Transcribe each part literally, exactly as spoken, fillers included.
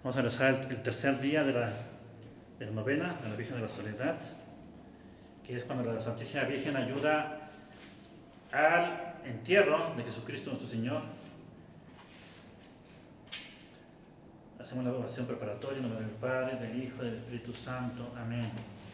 Vamos a rezar el, el tercer día de la, de la novena de la Virgen de la Soledad, que es cuando la Santísima Virgen ayuda al entierro de Jesucristo nuestro Señor. Hacemos la oración preparatoria en nombre del Padre, del Hijo y del Espíritu Santo. Amén.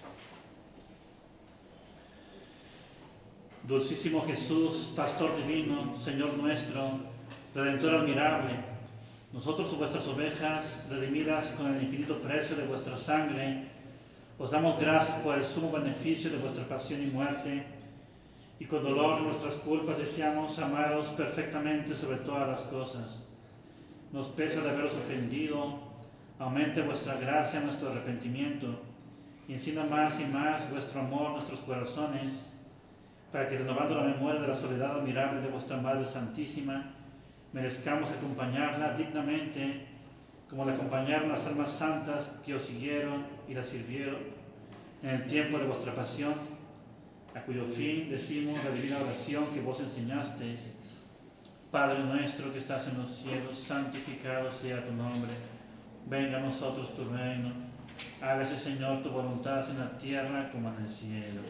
Dulcísimo Jesús, Pastor divino, Señor nuestro, Redentor admirable, nosotros, vuestras ovejas, redimidas con el infinito precio de vuestra sangre, os damos gracias por el sumo beneficio de vuestra pasión y muerte, y con dolor de nuestras culpas deseamos amaros perfectamente sobre todas las cosas. Nos pesa de haberos ofendido, aumente vuestra gracia en nuestro arrepentimiento, y encienda más y más vuestro amor en nuestros corazones, para que, renovando la memoria de la soledad admirable de vuestra Madre Santísima, merezcamos acompañarla dignamente, como la acompañaron las almas santas que os siguieron y la sirvieron en el tiempo de vuestra pasión, a cuyo fin decimos la divina oración que vos enseñasteis. Padre nuestro que estás en los cielos, santificado sea tu nombre. Venga a nosotros tu reino. Hágase, Señor, tu voluntad en la tierra como en el cielo.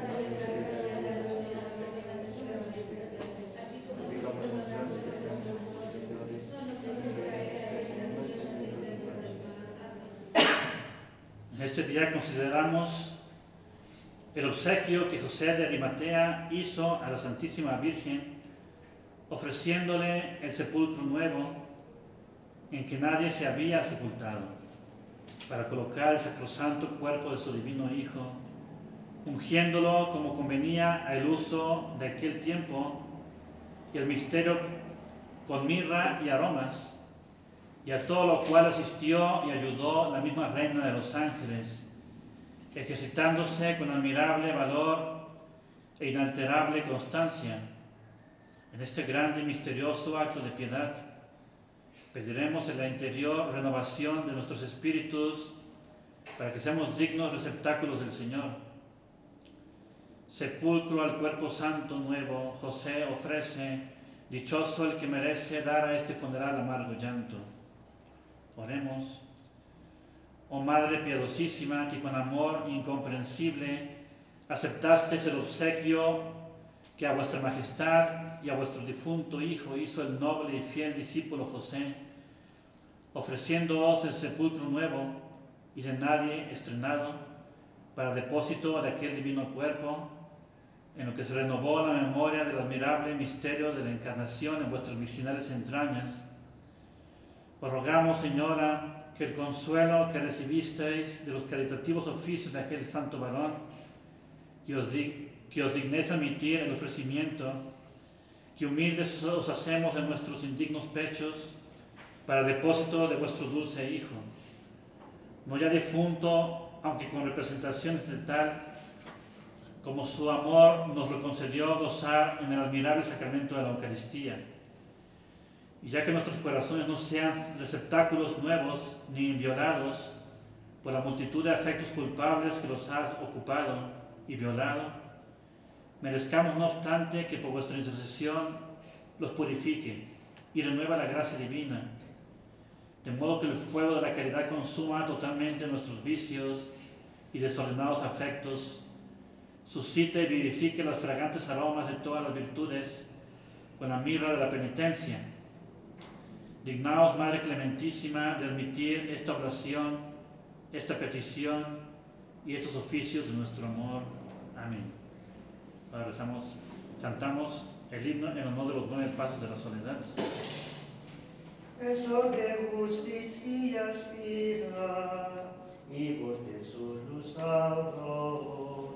En este día consideramos el obsequio que José de Arimatea hizo a la Santísima Virgen, ofreciéndole el sepulcro nuevo en que nadie se había sepultado, para colocar el sacrosanto cuerpo de su divino Hijo, ungiéndolo como convenía al uso de aquel tiempo y el misterio con mirra y aromas, y a todo lo cual asistió y ayudó la misma Reina de los Ángeles, ejercitándose con admirable valor e inalterable constancia. En este grande y misterioso acto de piedad, pediremos en la interior renovación de nuestros espíritus para que seamos dignos receptáculos del Señor. Sepulcro al cuerpo santo nuevo, José ofrece, dichoso el que merece dar a este funeral amargo llanto. Oremos. Oh Madre piadosísima, que con amor incomprensible aceptasteis el obsequio que a vuestra majestad y a vuestro difunto Hijo hizo el noble y fiel discípulo José, ofreciéndoos el sepulcro nuevo y de nadie estrenado para depósito de aquel divino cuerpo, en lo que se renovó la memoria del admirable misterio de la encarnación en vuestras virginales entrañas. Os rogamos, Señora, que el consuelo que recibisteis de los caritativos oficios de aquel santo varón, que os, di, que os dignéis admitir el ofrecimiento, que humildes os hacemos en nuestros indignos pechos, para depósito de vuestro dulce Hijo, no ya difunto, aunque con representaciones de tal, como su amor nos lo concedió gozar en el admirable sacramento de la Eucaristía. Y ya que nuestros corazones no sean receptáculos nuevos ni inviolados por la multitud de afectos culpables que los has ocupado y violado, merezcamos no obstante que por vuestra intercesión los purifique y renueva la gracia divina, de modo que el fuego de la caridad consuma totalmente nuestros vicios y desordenados afectos, suscite y vivifique los fragantes aromas de todas las virtudes con la mirra de la penitencia. Dignaos, Madre Clementísima, de admitir esta oración, esta petición y estos oficios de nuestro amor. Amén. Ahora rezamos, cantamos el himno en honor de los nueve pasos de la soledad. Eso de justicia aspira, y vos de su luz aurora,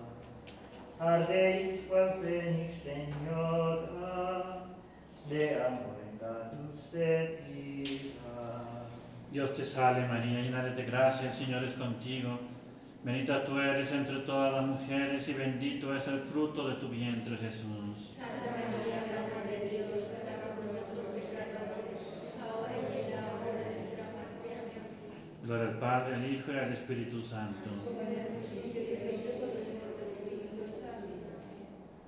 ardéis cual fénix, Señora, de amor en la dulce vida. Dios te salve María, llena eres de gracia, el Señor es contigo. Bendita tú eres entre todas las mujeres y bendito es el fruto de tu vientre, Jesús. Santa María, Madre de Dios, ruega por nosotros pecadores, ahora y en la hora de nuestra muerte. Amén. Gloria al Padre, al Hijo y al Espíritu Santo.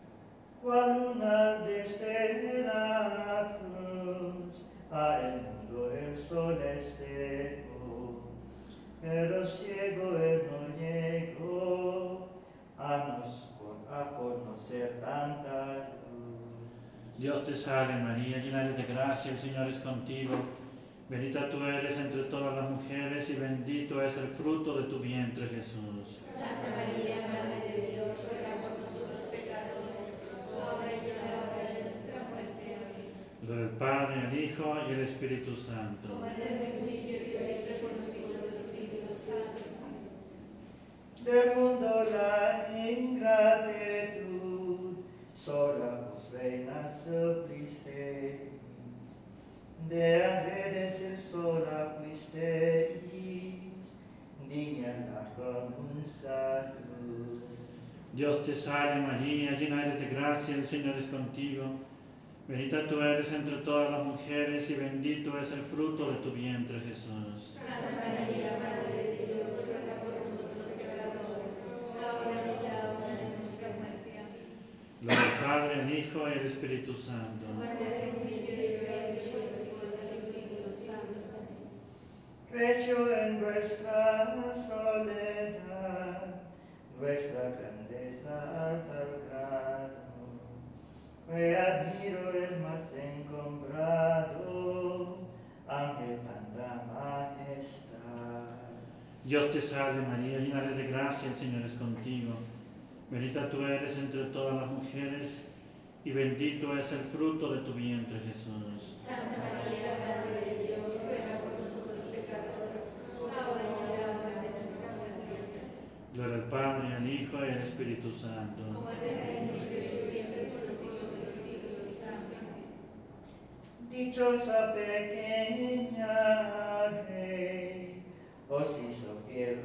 Cual luna desde la cruz a el mundo cuando el sol espejo, pero ciego él no llegó a, nos, a conocer tanta luz. Dios te salve María, llena eres de gracia, el Señor es contigo. Bendita tú eres entre todas las mujeres y bendito es el fruto de tu vientre, Jesús. Santa María, Madre de Dios, ruega por nosotros pecadores, ahora y en la hora de nuestra muerte. Amén. Gloria al Padre, al Hijo y al Espíritu Santo. Como en el principio y siempre por los siglos de los siglos. Amén. Del mundo la ingratitud, sola vos reina supplisteis, de Andrés el sola fuisteis, digna la común salud. Dios te salve María, llena eres de gracia, el Señor es contigo. Bendita tú eres entre todas las mujeres y bendito es el fruto de tu vientre, Jesús. Santa María, Madre de Dios, ruega por nosotros pecadores, ahora y en la hora de nuestra muerte. Amén. Gloria al Padre, al Hijo y al Espíritu Santo. Como en el principio y siempre por los siglos de los siglos. Amén. Creció en vuestra soledad, vuestra grandeza alta al grado. Me admiro el más encombrado, ángel tanta majestad. Dios te salve María, llena eres de gracia, el Señor es contigo. Bendita tú eres entre todas las mujeres y bendito es el fruto de tu vientre, Jesús. Santa María, Madre de Dios, ruega por nosotros pecadores, ahora y en la hora de nuestra muerte. Amén. Gloria al Padre, al Hijo y al Espíritu Santo. Como en el principio y siempre por los siglos de los siglos. Amén. Dichosa pequeña Grey, os hizo fiel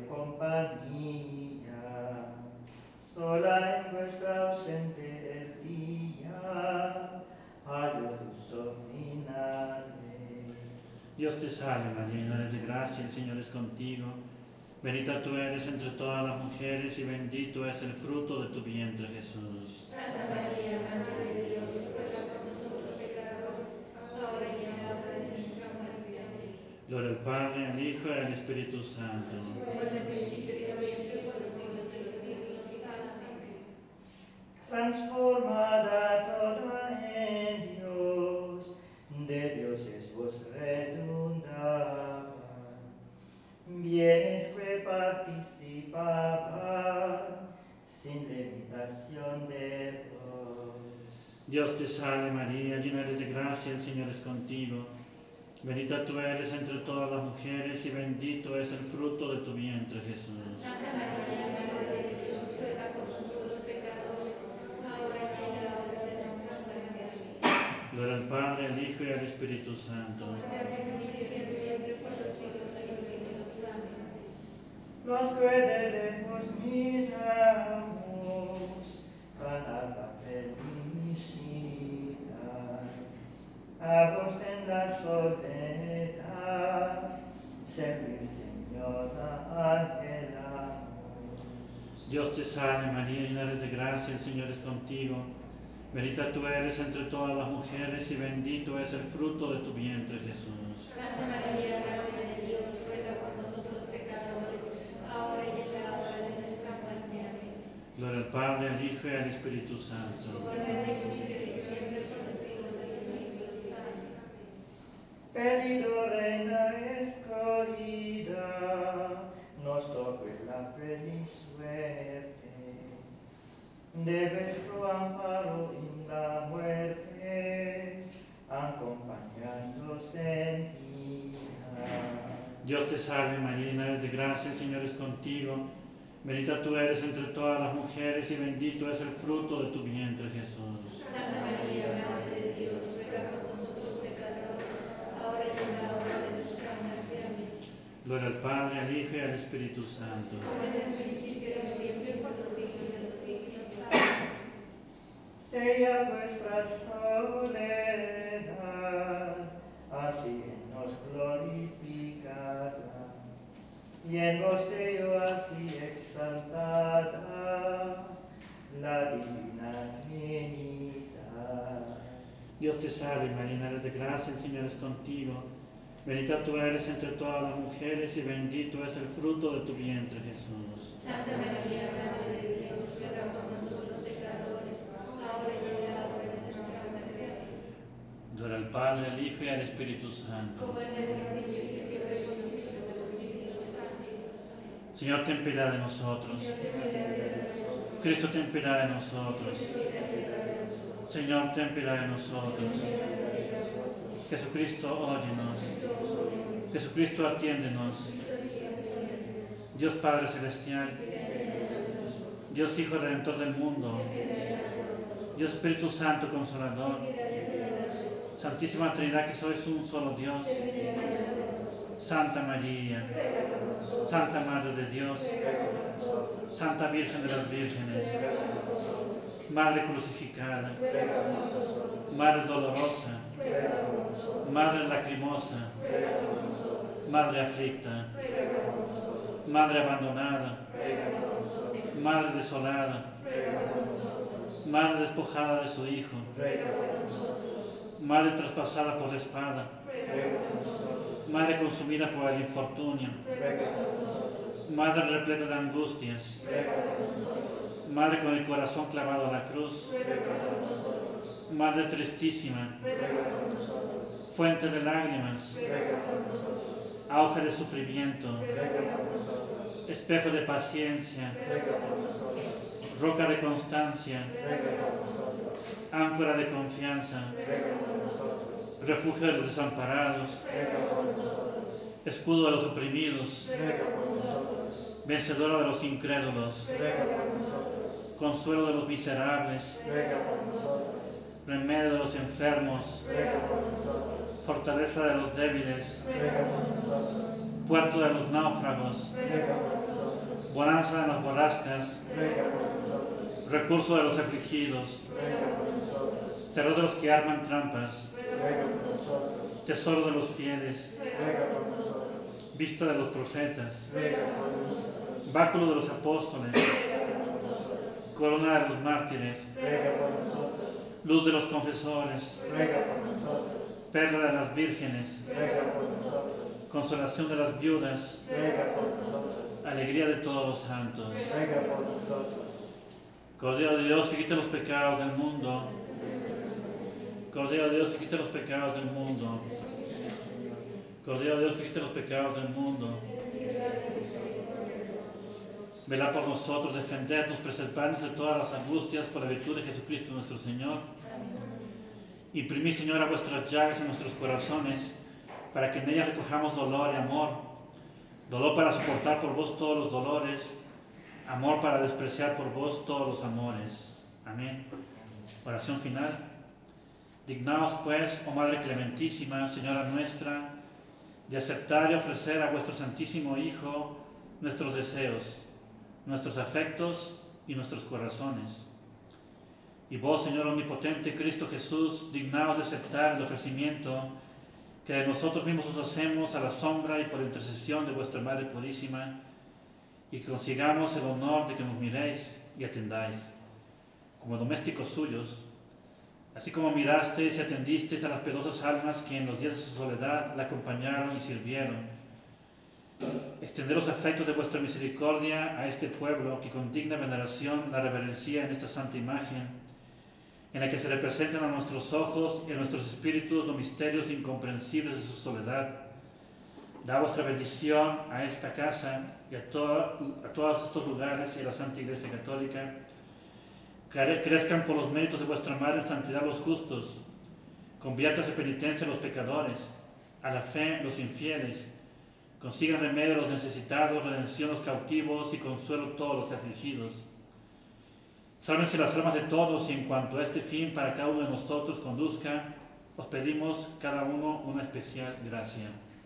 compañía, sola en vuestra ausente el día, halló luz final. Dios te salve María, llena eres de gracia, el Señor es contigo. Bendita tú eres entre todas las mujeres y bendito es el fruto de tu vientre, Jesús. Santa María, Madre de Dios, ruega por nosotros pecadores, ahora y en la hora de nuestra muerte. Amén. Gloria al Padre, al Hijo y al Espíritu Santo. Como en el principio y siempre por los siglos de los siglos. Amén. Transformada toda en Dios, de dioses vos redundaba, bienes que participaban sin limitación de vos. Dios te salve María, llena eres de gracia, el Señor es contigo. Bendita tú eres entre todas las mujeres y bendito es el fruto de tu vientre, Jesús. Santa María, Madre de Dios, ruega por nosotros pecadores, ahora y en la hora de nuestra muerte. Amén. Gloria al Padre, al Hijo y al Espíritu Santo. Como en el principio y siempre por los siglos de los siglos. Amén. Los que de lejos miramos van a la felicidad, a vos en la soledad, servir Señora anhelamos. Dios te salve María, llena eres de gracia, el Señor es contigo. Bendita tú eres entre todas las mujeres y bendito es el fruto de tu vientre, Jesús. Santa María, Madre de Dios, ruega por nosotros pecadores, ahora y en la hora de nuestra muerte. Amén. Gloria al Padre, al Hijo y al Espíritu Santo. Como en el principio y siempre por los siglos de los siglos. Amén. Pedido reina escogida, nos toque la feliz suerte de vuestro amparo en la muerte, acompañándonos en vida. Dios te salve María, llena eres de gracia, el Señor es contigo. Bendita tú eres entre todas las mujeres y bendito es el fruto de tu vientre, Jesús. Santa María, Madre de Dios, ruega por nosotros pecadores, ahora y en la hora de nuestra muerte. Amén. Gloria al Padre, al Hijo y al Espíritu Santo. Como en el principio y siempre por los siglos de los siglos. Amén. Sea vuestra soledad, así nos glorificada, y en gozo así exaltada, la divina Trinidad. Dios te salve María, llena eres de gracia, el Señor es contigo. Bendita tú eres entre todas las mujeres y bendito es el fruto de tu vientre, Jesús. Santa María, Madre de Dios, ruega por nosotros pecadores, ahora y en la hora de nuestra muerte. Amén. Gloria al Padre, al Hijo y al Espíritu Santo. Como en el principio y siempre y por los siglos de los siglos. Amén. Señor, ten piedad de nosotros. Cristo, ten piedad de nosotros. Señor, ten piedad de nosotros. Jesucristo, óyenos. Jesucristo, atiéndenos. Dios Padre Celestial, Dios Hijo Redentor del mundo, Dios Espíritu Santo Consolador, Santísima Trinidad, que sois un solo Dios, Santa María, Santa Madre de Dios, Santa Virgen de las Vírgenes, Madre crucificada, Madre dolorosa, Madre lacrimosa, Madre aflicta, Madre abandonada, Madre desolada, Madre despojada de su Hijo, Madre traspasada por la espada, Madre consumida por el infortunio, Madre repleta de angustias, Madre con el corazón clavado a la cruz, Madre tristísima, fuente de lágrimas, auge de sufrimiento, espejo de paciencia, roca de constancia, áncora de confianza, refugio de los desamparados, escudo de los oprimidos, vencedora de los incrédulos, consuelo de los miserables, remedio de los enfermos, fortaleza de los débiles, puerto de los náufragos, bonanza de las borrascas, recurso de los afligidos, terror de los que arman trampas, tesoro de los fieles, vista de los profetas, báculo de los apóstoles, corona de los mártires, luz de los confesores, perla de las vírgenes, consolación de las viudas, alegría de todos los santos. Cordero de Dios que quita los pecados del mundo, Cordero de Dios que quita los pecados del mundo, Cordero de Dios que quita los pecados del mundo. Velad por nosotros, defendernos, preservarnos de todas las angustias por la virtud de Jesucristo nuestro Señor. Imprimid, Señor, a vuestras llagas en nuestros corazones, para que en ellas recojamos dolor y amor. Dolor para soportar por vos todos los dolores, amor para despreciar por vos todos los amores. Amén. Oración final. Dignaos pues, oh Madre clementísima, Señora nuestra, de aceptar y ofrecer a vuestro Santísimo Hijo nuestros deseos, nuestros afectos y nuestros corazones. Y vos, Señor omnipotente, Cristo Jesús, dignaos de aceptar el ofrecimiento que de nosotros mismos os hacemos a la sombra y por intercesión de vuestra Madre Purísima, y que consigamos el honor de que nos miréis y atendáis, como domésticos suyos, así como mirasteis y atendisteis a las piadosas almas que en los días de su soledad la acompañaron y sirvieron. Extender los afectos de vuestra misericordia a este pueblo que con digna veneración la reverencia en esta santa imagen, en la que se representan a nuestros ojos y a nuestros espíritus los misterios incomprensibles de su soledad. Da vuestra bendición a esta casa y a, toda, a todos estos lugares y a la Santa Iglesia Católica. Crezcan por los méritos de vuestra Madre en santidad los justos. Conviértase penitencia a los pecadores, a la fe los infieles. Consigan remedio a los necesitados, redención a los cautivos y consuelo a todos los afligidos. Sálvense las almas de todos y en cuanto a este fin para cada uno de nosotros conduzca, os pedimos cada uno una especial gracia.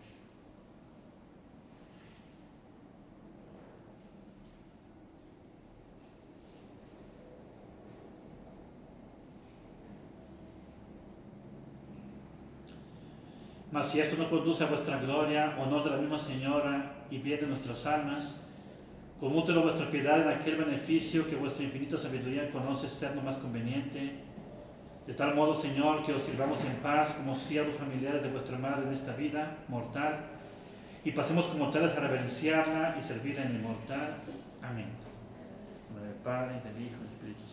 Mas si esto no conduce a vuestra gloria, honor de la misma Señora y bien de nuestras almas, conmútelo vuestra piedad en aquel beneficio que vuestra infinita sabiduría conoce ser lo más conveniente, De tal modo, Señor, que os sirvamos en paz como siervos familiares de vuestra Madre en esta vida mortal y pasemos como tales a reverenciarla y servirla en el inmortal. Amén. En nombre del Padre, del Hijo y del Espíritu Santo.